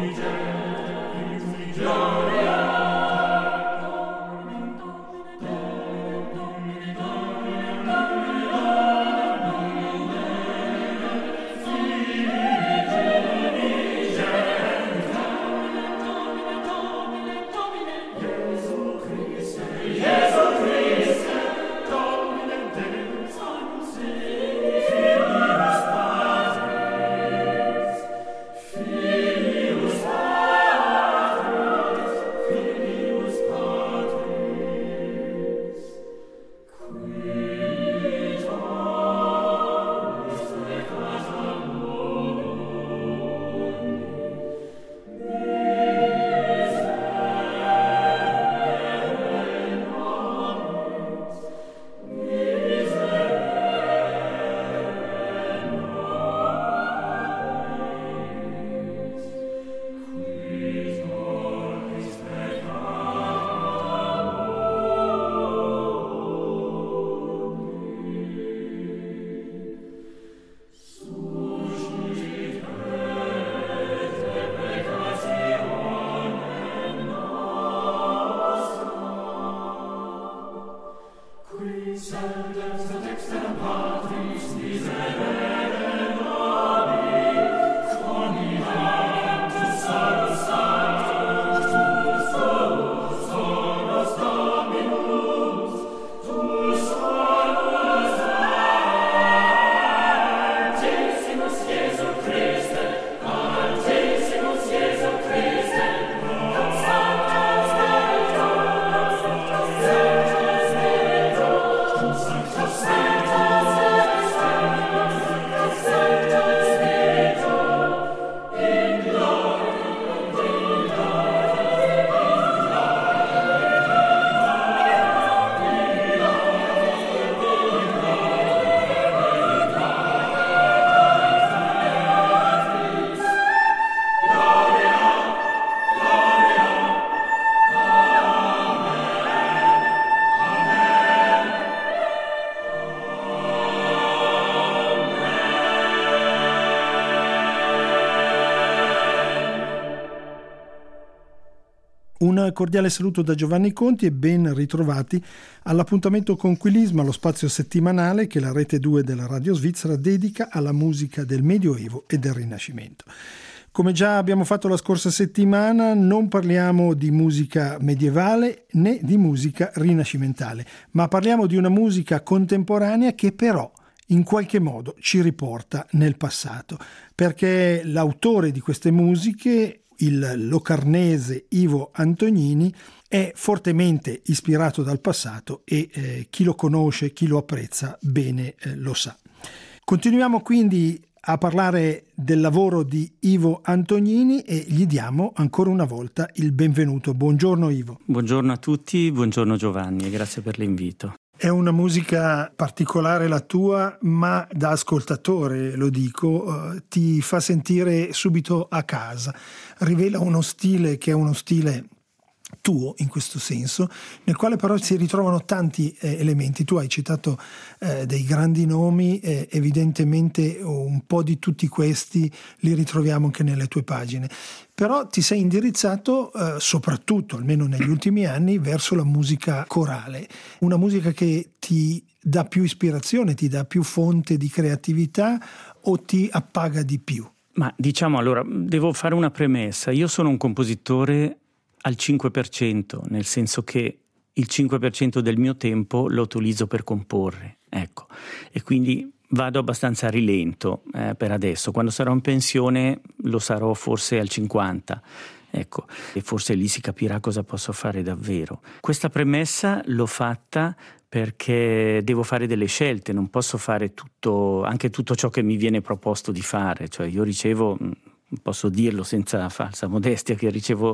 Un cordiale saluto da Giovanni Conti e ben ritrovati all'appuntamento con Quilisma, lo spazio settimanale che la Rete 2 della Radio Svizzera dedica alla musica del Medioevo e del Rinascimento. Come già abbiamo fatto la scorsa settimana, non parliamo di musica medievale né di musica rinascimentale, ma parliamo di una musica contemporanea che però in qualche modo ci riporta nel passato, perché l'autore di queste musiche, il locarnese Ivo Antognini, è fortemente ispirato dal passato e chi lo conosce, chi lo apprezza bene lo sa. Continuiamo quindi a parlare del lavoro di Ivo Antognini e gli diamo ancora una volta il benvenuto. Buongiorno Ivo. Buongiorno a tutti, buongiorno Giovanni e grazie per l'invito. È una musica particolare la tua, ma da ascoltatore, lo dico, ti fa sentire subito a casa. Rivela uno stile che è uno stile tuo in questo senso, nel quale però si ritrovano tanti elementi. Tu hai citato dei grandi nomi, evidentemente un po' di tutti questi li ritroviamo anche nelle tue pagine. Però ti sei indirizzato soprattutto, almeno negli ultimi anni, verso la musica corale, una musica che ti dà più ispirazione, ti dà più fonte di creatività o ti appaga di più? Ma diciamo, allora, devo fare una premessa. Io sono un compositore al 5%, nel senso che il 5% del mio tempo lo utilizzo per comporre, ecco, e quindi vado abbastanza a rilento per adesso. Quando sarò in pensione lo sarò forse al 50%, ecco, e forse lì si capirà cosa posso fare davvero. Questa premessa l'ho fatta perché devo fare delle scelte, non posso fare anche tutto ciò che mi viene proposto di fare, cioè io ricevo, posso dirlo senza falsa modestia, che ricevo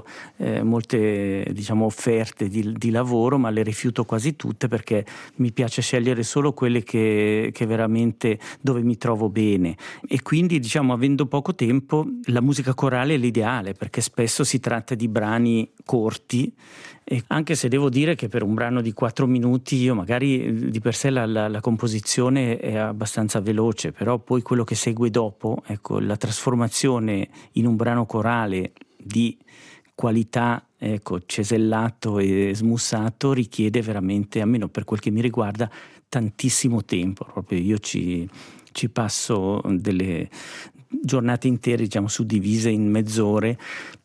molte offerte di lavoro, ma le rifiuto quasi tutte perché mi piace scegliere solo quelle che veramente dove mi trovo bene, e quindi avendo poco tempo la musica corale è l'ideale perché spesso si tratta di brani corti, e anche se devo dire che per un brano di 4 minuti io magari di per sé la composizione è abbastanza veloce, però poi quello che segue dopo, ecco, la trasformazione in un brano corale di qualità, ecco, cesellato e smussato richiede veramente, almeno per quel che mi riguarda, tantissimo tempo. Proprio io ci passo delle giornate intere, diciamo, suddivise in mezz'ore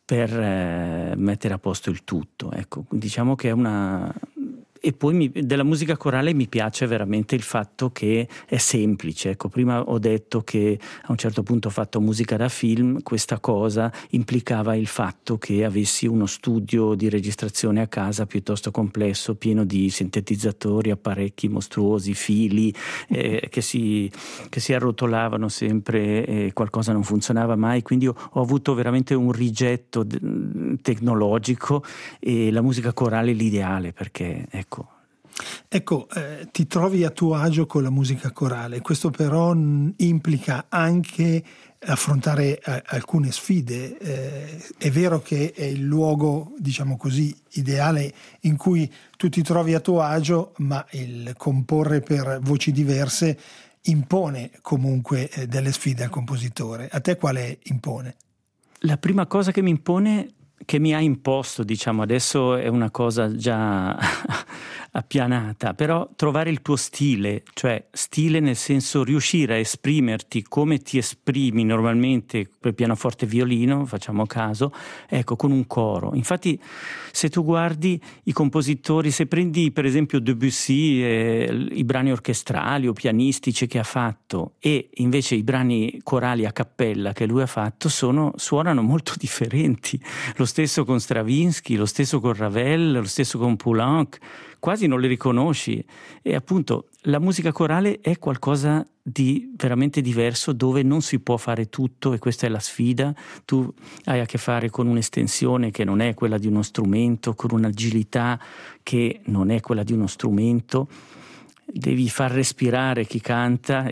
per mettere a posto il tutto. Ecco, diciamo che è una... E poi della musica corale mi piace veramente il fatto che è semplice. Ecco, prima ho detto che a un certo punto ho fatto musica da film, questa cosa implicava il fatto che avessi uno studio di registrazione a casa piuttosto complesso, pieno di sintetizzatori, apparecchi mostruosi, fili che si arrotolavano sempre e qualcosa non funzionava mai, quindi ho avuto veramente un rigetto tecnologico, e la musica corale è l'ideale, perché Ecco, ti trovi a tuo agio con la musica corale, questo però implica anche affrontare alcune sfide. È vero che è il luogo, diciamo così, ideale in cui tu ti trovi a tuo agio, ma il comporre per voci diverse impone comunque delle sfide al compositore. A te quale impone? La prima cosa che mi impone, che mi ha imposto, diciamo, adesso è una cosa già appianata, però trovare il tuo stile, cioè stile nel senso riuscire a esprimerti come ti esprimi normalmente per pianoforte e violino, facciamo caso, ecco, con un coro. Infatti, se tu guardi i compositori, se prendi per esempio Debussy, i brani orchestrali o pianistici che ha fatto, e invece i brani corali a cappella che lui ha fatto, suonano molto differenti. Lo stesso con Stravinsky, lo stesso con Ravel, lo stesso con Poulenc, quasi non li riconosci. E appunto la musica corale è qualcosa di veramente diverso, dove non si può fare tutto, e questa è la sfida. Tu hai a che fare con un'estensione che non è quella di uno strumento, con un'agilità che non è quella di uno strumento. Devi far respirare chi canta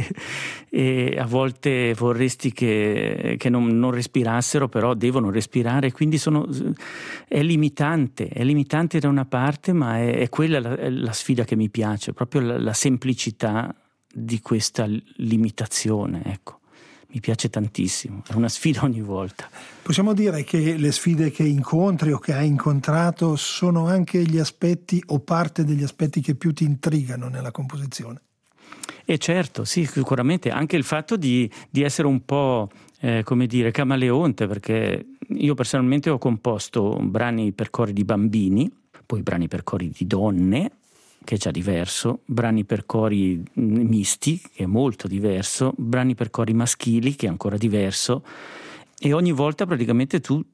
e a volte vorresti che non respirassero, però devono respirare, quindi è limitante da una parte, ma è quella la sfida che mi piace, proprio la semplicità di questa limitazione, ecco. Mi piace tantissimo, è una sfida ogni volta. Possiamo dire che le sfide che incontri o che hai incontrato sono anche gli aspetti o parte degli aspetti che più ti intrigano nella composizione? E certo, sì, sicuramente anche il fatto di essere un po', camaleonte, perché io personalmente ho composto brani per cori di bambini, poi brani per cori di donne, che è già diverso, brani per cori misti, che è molto diverso, brani per cori maschili, che è ancora diverso, e ogni volta praticamente tu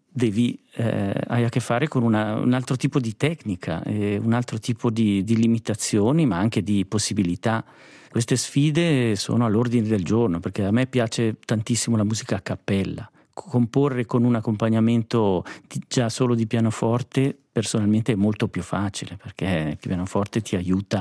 hai a che fare con un altro tipo di tecnica, un altro tipo di limitazioni, ma anche di possibilità. Queste sfide sono all'ordine del giorno, perché a me piace tantissimo la musica a cappella. Comporre con un accompagnamento già solo di pianoforte personalmente è molto più facile, perché il pianoforte ti aiuta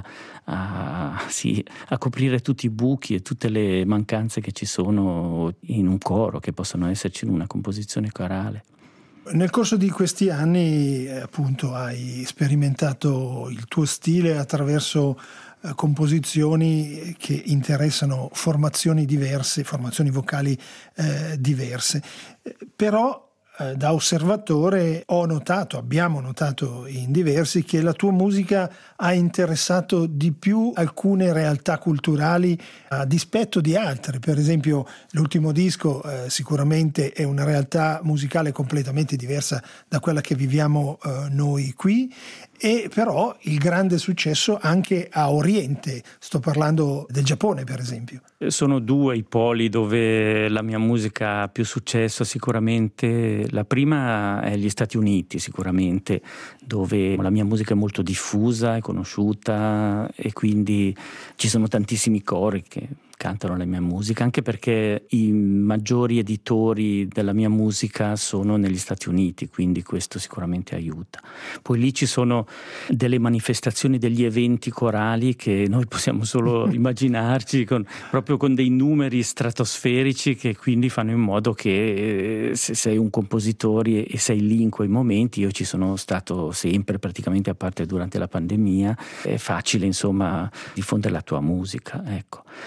a coprire tutti i buchi e tutte le mancanze che ci sono in un coro, che possono esserci in una composizione corale. Nel corso di questi anni appunto hai sperimentato il tuo stile attraverso composizioni che interessano formazioni diverse, formazioni vocali diverse, però da osservatore abbiamo notato in diversi, che la tua musica ha interessato di più alcune realtà culturali a dispetto di altre. Per esempio l'ultimo disco sicuramente è una realtà musicale completamente diversa da quella che viviamo noi qui, e però il grande successo anche a Oriente, sto parlando del Giappone per esempio. Sono due i poli dove la mia musica ha più successo sicuramente. La prima è gli Stati Uniti sicuramente, dove la mia musica è molto diffusa, è conosciuta, e quindi ci sono tantissimi cori che cantano la mia musica, anche perché i maggiori editori della mia musica sono negli Stati Uniti, quindi questo sicuramente aiuta. Poi lì ci sono delle manifestazioni, degli eventi corali che noi possiamo solo immaginarci, proprio con dei numeri stratosferici, che quindi fanno in modo che se sei un compositore e sei lì in quei momenti, io ci sono stato sempre, praticamente, a parte durante la pandemia, è facile insomma diffondere la tua musica, ecco. Come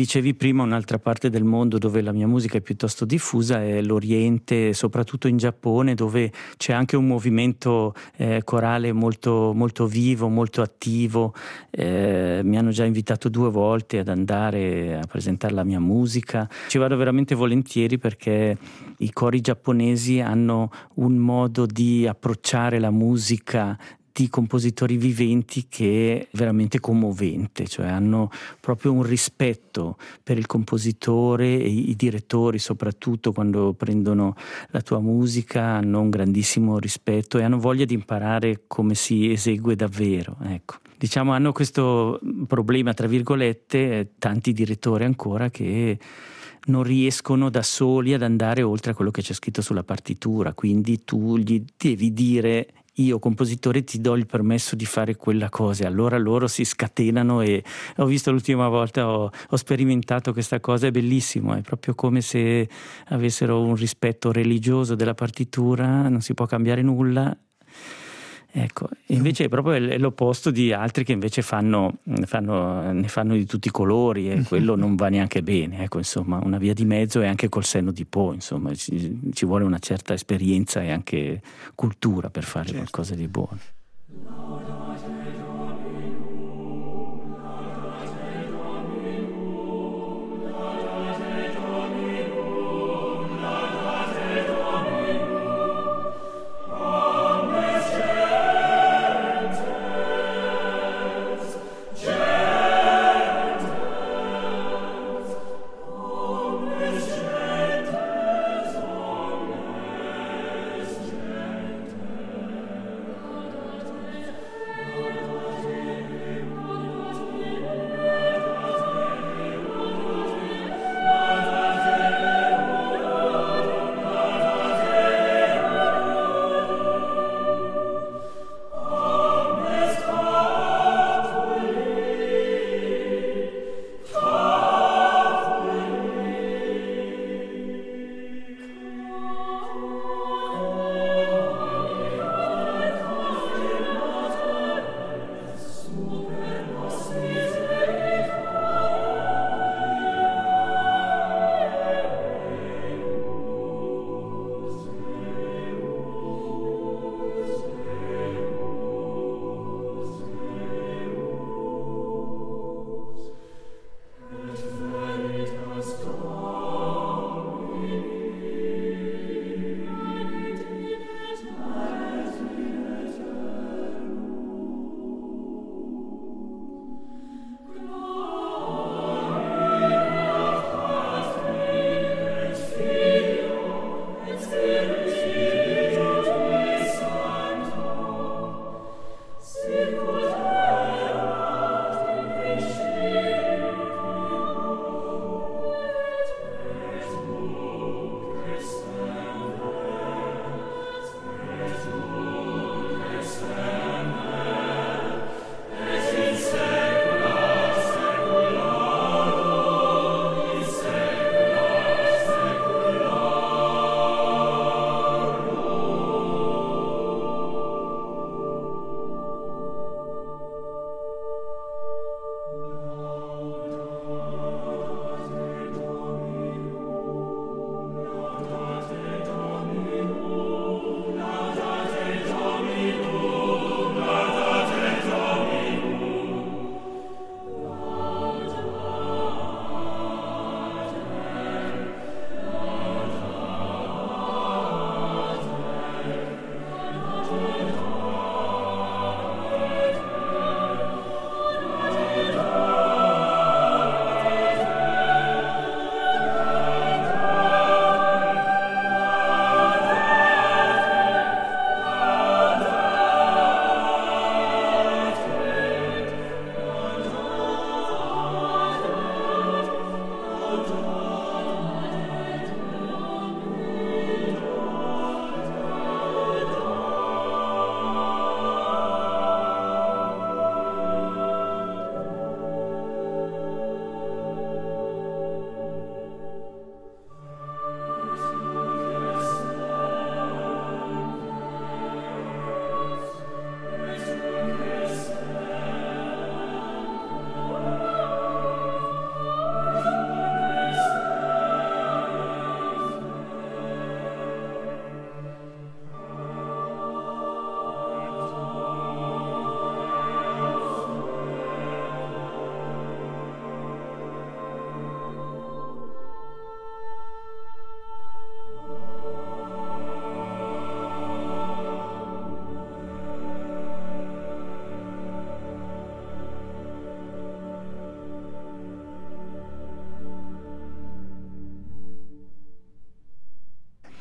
dicevi prima, un'altra parte del mondo dove la mia musica è piuttosto diffusa è l'Oriente, soprattutto in Giappone, dove c'è anche un movimento corale molto, molto vivo, molto attivo. Mi hanno già invitato 2 volte ad andare a presentare la mia musica. Ci vado veramente volentieri perché i cori giapponesi hanno un modo di approcciare la musica di compositori viventi che è veramente commovente, cioè hanno proprio un rispetto per il compositore, e i direttori soprattutto quando prendono la tua musica hanno un grandissimo rispetto e hanno voglia di imparare come si esegue davvero, ecco. Diciamo hanno questo problema, tra virgolette, tanti direttori ancora che non riescono da soli ad andare oltre a quello che c'è scritto sulla partitura, quindi tu gli devi dire: io compositore ti do il permesso di fare quella cosa, allora loro si scatenano. E ho visto l'ultima volta, ho sperimentato questa cosa, è bellissimo, è proprio come se avessero un rispetto religioso della partitura, non si può cambiare nulla. Ecco, invece è proprio l'opposto di altri che invece ne fanno di tutti i colori, e quello non va neanche bene. Ecco, insomma, una via di mezzo, e anche col senno di Po, insomma, ci vuole una certa esperienza e anche cultura per fare qualcosa di buono.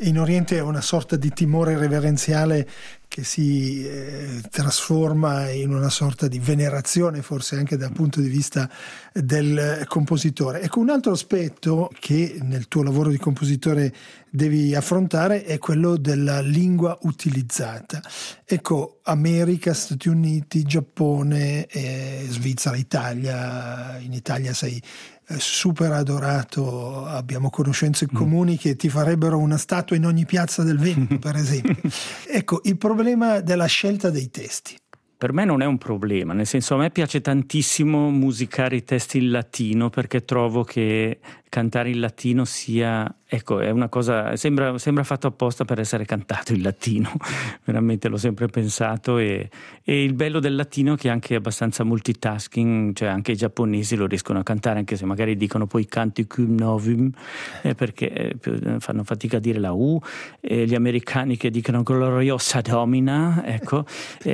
In Oriente è una sorta di timore reverenziale che si trasforma in una sorta di venerazione, forse anche dal punto di vista del compositore. Ecco, un altro aspetto che nel tuo lavoro di compositore devi affrontare è quello della lingua utilizzata. Ecco, America, Stati Uniti, Giappone, Svizzera, Italia. In Italia sei super adorato, abbiamo conoscenze comuni che ti farebbero una statua in ogni piazza del Veneto, per esempio. Ecco, il problema della scelta dei testi. Per me non è un problema, nel senso, a me piace tantissimo musicare i testi in latino, perché trovo che cantare in latino sia, ecco, è una cosa, sembra fatto apposta per essere cantato in latino, veramente l'ho sempre pensato, e il bello del latino è che è anche abbastanza multitasking, cioè anche i giapponesi lo riescono a cantare, anche se magari dicono poi canti cum novum, perché fanno fatica a dire la U, gli americani che dicono gloriosa domina, ecco,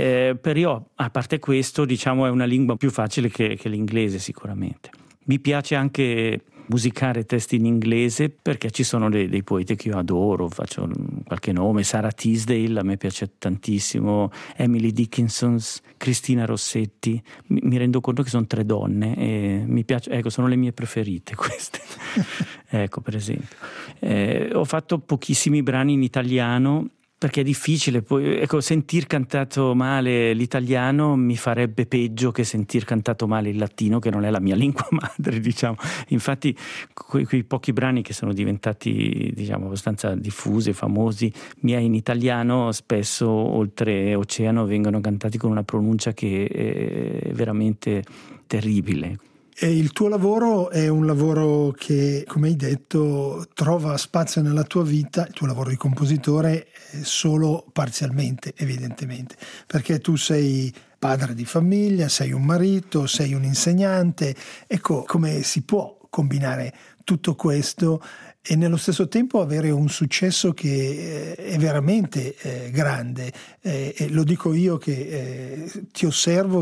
però a parte questo, diciamo, è una lingua più facile che l'inglese sicuramente. Mi piace anche musicare testi in inglese, perché ci sono dei poeti che io adoro, faccio qualche nome: Sarah Teasdale a me piace tantissimo, Emily Dickinson, Cristina Rossetti. Mi rendo conto che sono 3 donne e mi piace, ecco, sono le mie preferite queste. Ecco, per esempio ho fatto pochissimi brani in italiano, perché è difficile poi, ecco, sentir cantato male l'italiano mi farebbe peggio che sentir cantato male il latino, che non è la mia lingua madre, diciamo. Infatti quei pochi brani che sono diventati, diciamo, abbastanza diffusi e famosi miei in italiano, spesso oltre oceano vengono cantati con una pronuncia che è veramente terribile. E il tuo lavoro è un lavoro che, come hai detto, trova spazio nella tua vita, il tuo lavoro di compositore, solo parzialmente, evidentemente, perché tu sei padre di famiglia, sei un marito, sei un insegnante. Ecco, come si può combinare tutto questo e nello stesso tempo avere un successo che è veramente grande. E lo dico io che ti osservo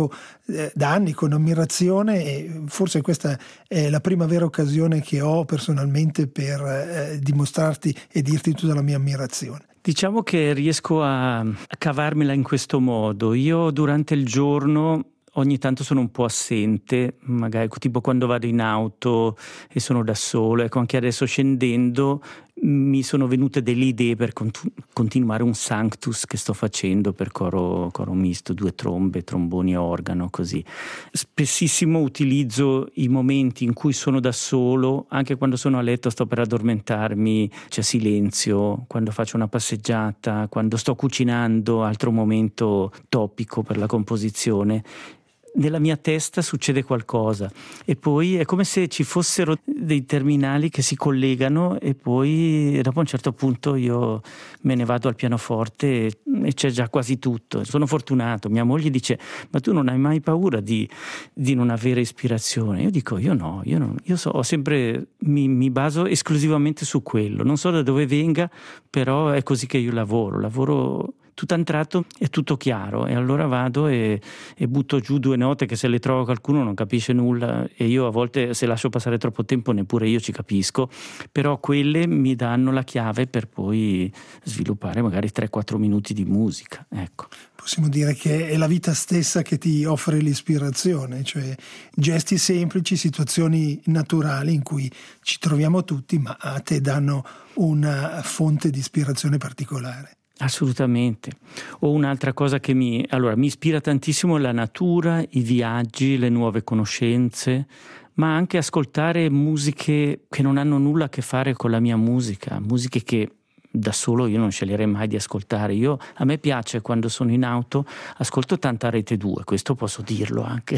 da anni con ammirazione, e forse questa è la prima vera occasione che ho personalmente per dimostrarti e dirti tutta la mia ammirazione. Diciamo che riesco a cavarmela in questo modo. Io durante il giorno ogni tanto sono un po' assente, magari tipo quando vado in auto e sono da solo. Ecco, anche adesso scendendo mi sono venute delle idee per continuare un Sanctus che sto facendo per coro misto, 2 trombe, tromboni e organo, così. Spessissimo utilizzo i momenti in cui sono da solo, anche quando sono a letto, sto per addormentarmi, c'è silenzio, quando faccio una passeggiata, quando sto cucinando, altro momento topico per la composizione. Nella mia testa succede qualcosa e poi è come se ci fossero dei terminali che si collegano, e poi dopo un certo punto io me ne vado al pianoforte e c'è già quasi tutto. Sono fortunato. Mia moglie dice: ma tu non hai mai paura di non avere ispirazione? Io dico: io no, io ho sempre mi baso esclusivamente su quello, non so da dove venga, però è così che io lavoro tutto a un tratto, è tutto chiaro, e allora vado e butto giù 2 note che se le trovo qualcuno non capisce nulla, e io a volte, se lascio passare troppo tempo, neppure io ci capisco, però quelle mi danno la chiave per poi sviluppare magari 3-4 minuti di musica, ecco. Possiamo dire che è la vita stessa che ti offre l'ispirazione, cioè gesti semplici, situazioni naturali in cui ci troviamo tutti, ma a te danno una fonte di ispirazione particolare. Assolutamente. O un'altra cosa che mi ispira tantissimo: la natura, i viaggi, le nuove conoscenze, ma anche ascoltare musiche che non hanno nulla a che fare con la mia musica, musiche che da solo io non sceglierei mai di ascoltare. A me piace, quando sono in auto, ascolto tanta Rete 2, questo posso dirlo anche,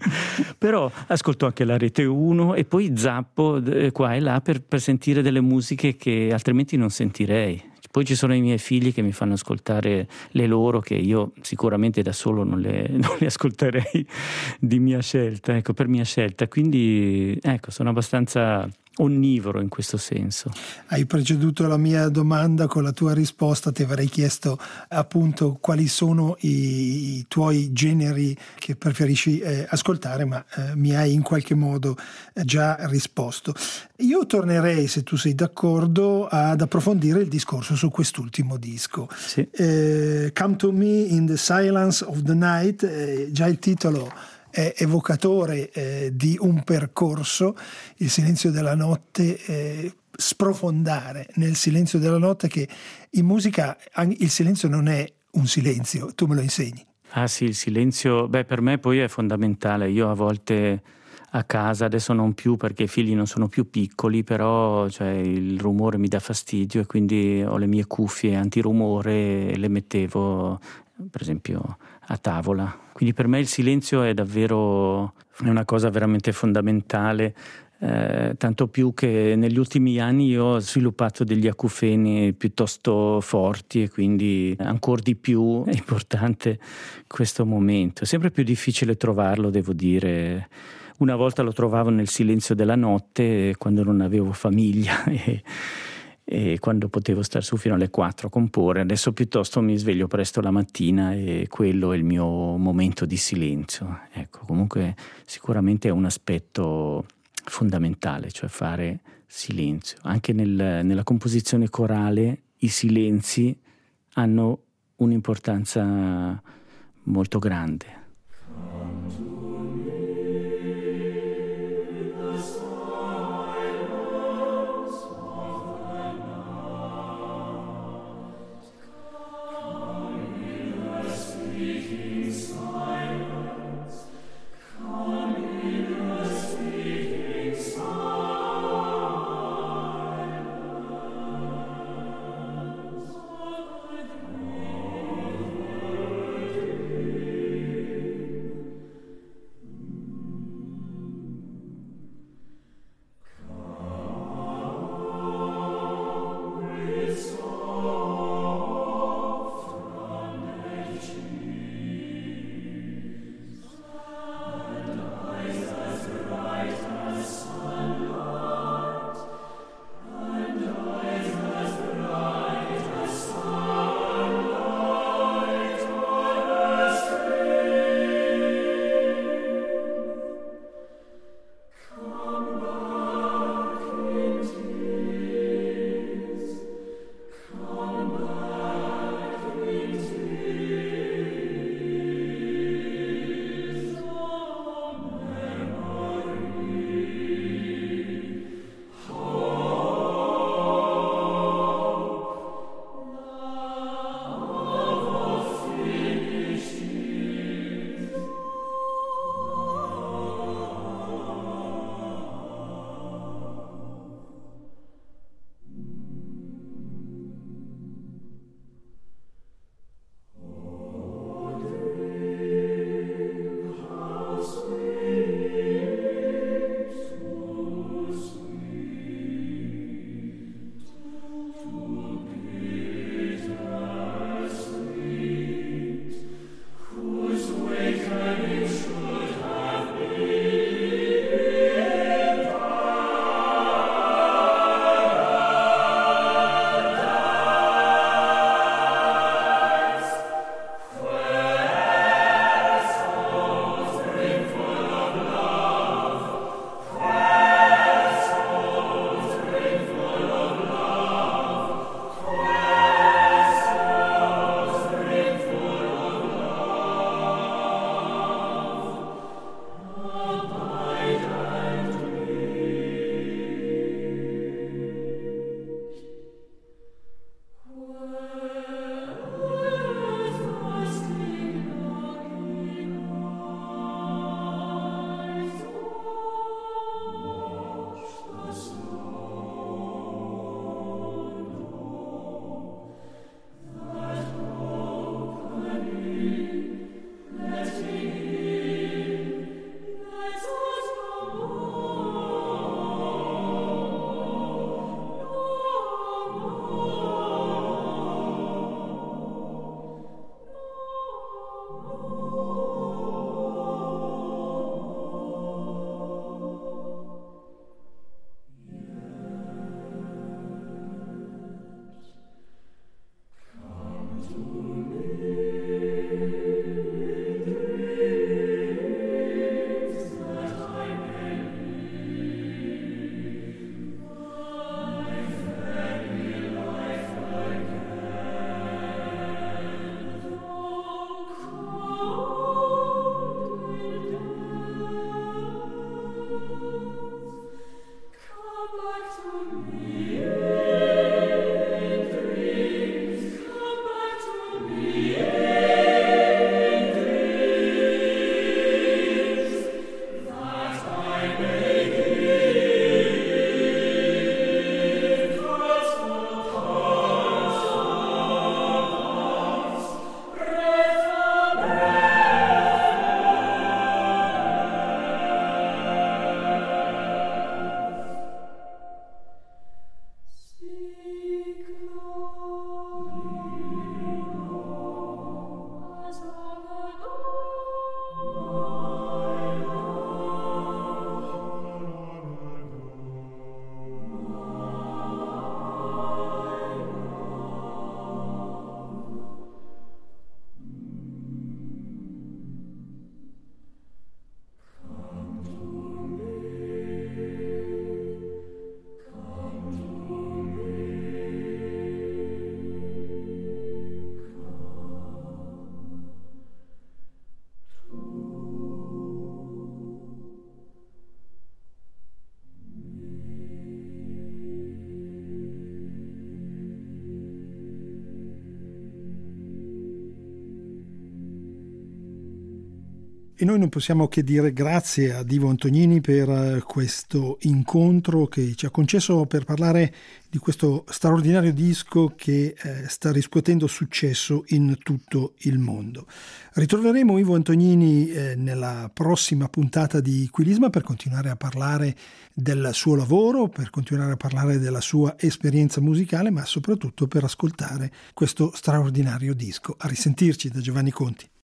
però ascolto anche la Rete 1 e poi zappo qua e là per sentire delle musiche che altrimenti non sentirei. Poi ci sono i miei figli che mi fanno ascoltare le loro, che io sicuramente da solo non le ascolterei di mia scelta, ecco, per mia scelta. Quindi ecco, sono abbastanza onnivoro in questo senso. Hai preceduto la mia domanda con la tua risposta, ti avrei chiesto appunto quali sono i tuoi generi che preferisci ascoltare, ma mi hai in qualche modo già risposto. Io tornerei, se tu sei d'accordo, ad approfondire il discorso su quest'ultimo disco. Sì. Come to Me in the Silence of the Night, già il titolo è evocatore di un percorso, il silenzio della notte, sprofondare nel silenzio della notte, che in musica il silenzio non è un silenzio, tu me lo insegni. Ah sì, il silenzio, per me poi è fondamentale. Io a volte a casa, adesso non più perché i figli non sono più piccoli, però cioè, il rumore mi dà fastidio e quindi ho le mie cuffie antirumore e le mettevo per esempio a tavola. Quindi per me il silenzio è davvero una cosa veramente fondamentale, tanto più che negli ultimi anni io ho sviluppato degli acufeni piuttosto forti e quindi ancora di più è importante questo momento. È sempre più difficile trovarlo, devo dire. Una volta lo trovavo nel silenzio della notte quando non avevo famiglia e quando potevo star su fino alle 4 a comporre. Adesso piuttosto mi sveglio presto la mattina e quello è il mio momento di silenzio. Ecco, comunque sicuramente è un aspetto fondamentale, cioè fare silenzio. Anche nella composizione corale i silenzi hanno un'importanza molto grande. E noi non possiamo che dire grazie a Ivo Antognini per questo incontro che ci ha concesso per parlare di questo straordinario disco che sta riscuotendo successo in tutto il mondo. Ritroveremo Ivo Antognini nella prossima puntata di Quilisma per continuare a parlare del suo lavoro, per continuare a parlare della sua esperienza musicale, ma soprattutto per ascoltare questo straordinario disco. A risentirci da Giovanni Conti.